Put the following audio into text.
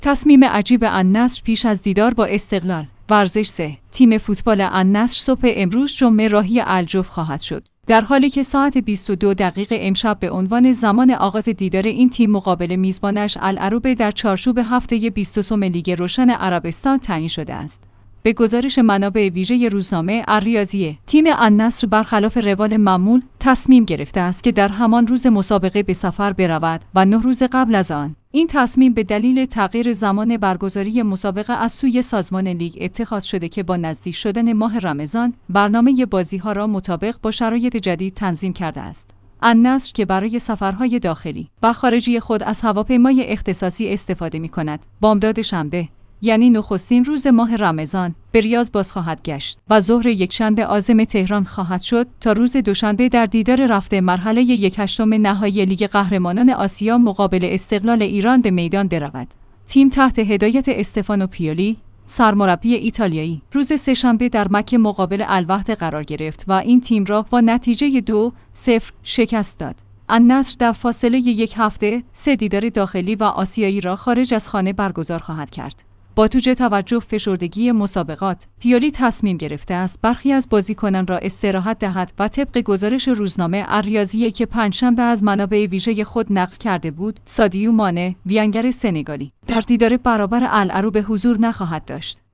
تصمیم عجیب النصر پیش از دیدار با استقلال. ورزش 3. تیم فوتبال النصر صبح امروز جمعه راهی الجوف خواهد شد. در حالی که ساعت 22 دقیقه امشب به عنوان زمان آغاز دیدار این تیم مقابل میزبانش العروبه در چارچوب هفته 23 لیگ روشن عربستان تعیین شده است. به گزارش منابع ویژه روزنامه الریاضیه، تیم النصر برخلاف روال معمول تصمیم گرفته است که در همان روز مسابقه به سفر برود و 9 روز قبل از آن. این تصمیم به دلیل تغییر زمان برگزاری مسابقه از سوی سازمان لیگ اتخاذ شده که با نزدیک شدن ماه رمضان برنامه بازی‌ها را مطابق با شرایط جدید تنظیم کرده است. النصر که برای سفرهای داخلی و خارجی خود از هواپیمای اختصاصی استفاده می‌کند، بامداد شنبه یعنی نخستین روز ماه رمضان به ریاض باز خواهد گشت و ظهر یکشنبه عازم تهران خواهد شد تا روز دوشنبه در دیدار رفته مرحله 1/8 نهایی لیگ قهرمانان آسیا مقابل استقلال ایران به میدان برود. تیم تحت هدایت استفانو پیولی، سرمربی ایتالیایی، روز سه‌شنبه در مکه مقابل الوحده قرار گرفت و این تیم را با نتیجه 2-0 شکست داد. النصر در فاصله 1 هفته 3 دیدار داخلی و آسیایی را خارج از خانه برگزار خواهد کرد. با توجه توجه فشردگی مسابقات، پیولی تصمیم گرفته است برخی از بازیکنان را استراحت دهد و طبق گزارش روزنامه الریاضیه که پنجشنبه از منابع ویژه خود نقل کرده بود، سادیو مانه، وینگر سنگالی، در دیدار برابر العروبه حضور نخواهد داشت.